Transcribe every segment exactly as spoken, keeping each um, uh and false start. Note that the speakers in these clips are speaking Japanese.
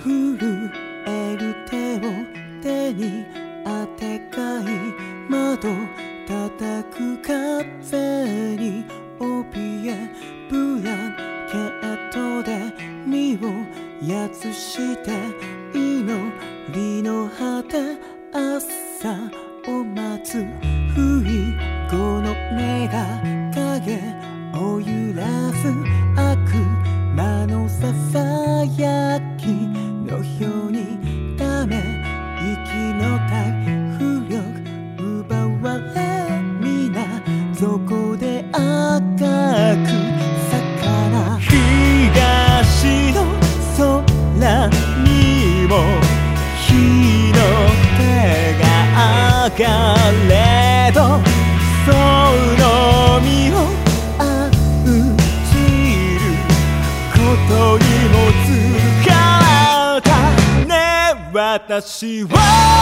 震える手を手に当てかい窓叩く風に怯えブランケットで身をやつして祈りの果て朝を待つ不意後の目が影を揺らす悪魔のささやきのようにため息の体浮力奪われ皆そこで赤く魚東の空にも日の手が上がれどその身を案じることにも疲れたね私は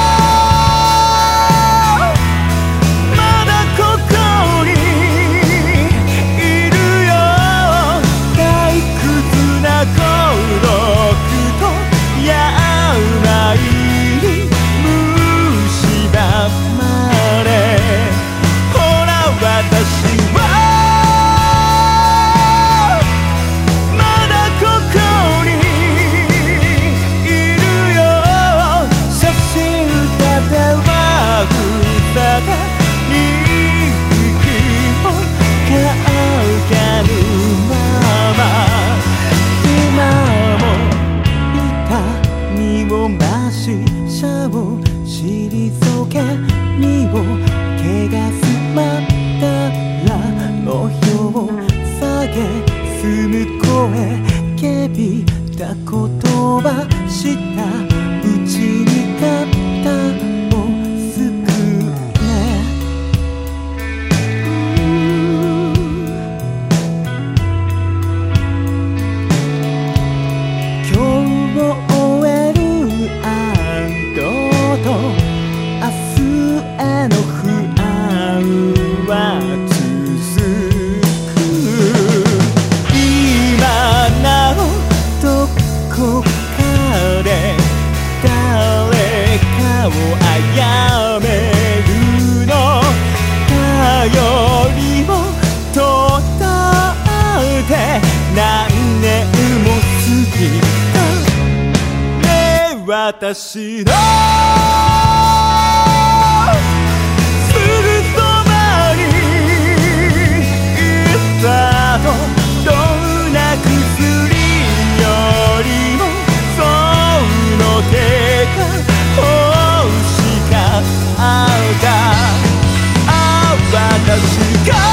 まだここにいるよ退屈な孤独と病に蝕まれほら私はまだここにいるよ写真立てはふたがに息をかかぬまま今も痛みを増し車を退け身を汚すまったら模様を下げすむ声けびた言葉したうちに肩をすくね今日を終える安堵と明日への不安は続く今なおどこかで誰かを殺めるの頼りを途絶えて何年も過ぎたね私のすぐそばにいたとどんな薬よりもその手が欲しかったあ私が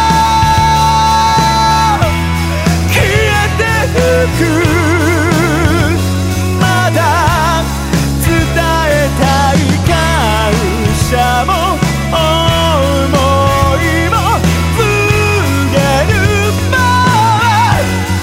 消えてゆくまだ伝えたい感謝も思いも告げるまま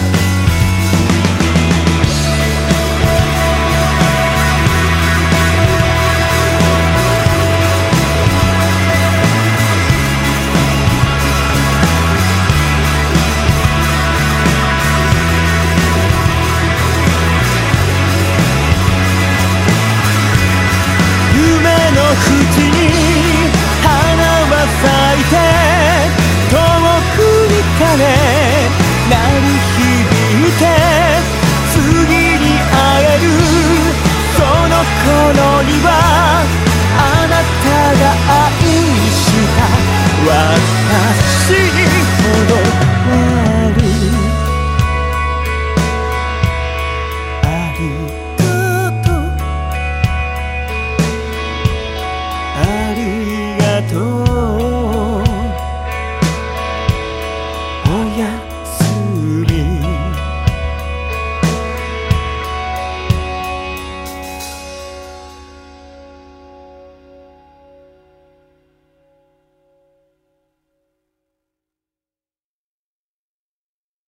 夢の淵に花は咲いて遠くに鐘鳴り響いて次に会えるその頃にはあなたが愛した私に戻れるありがとうありがとうおや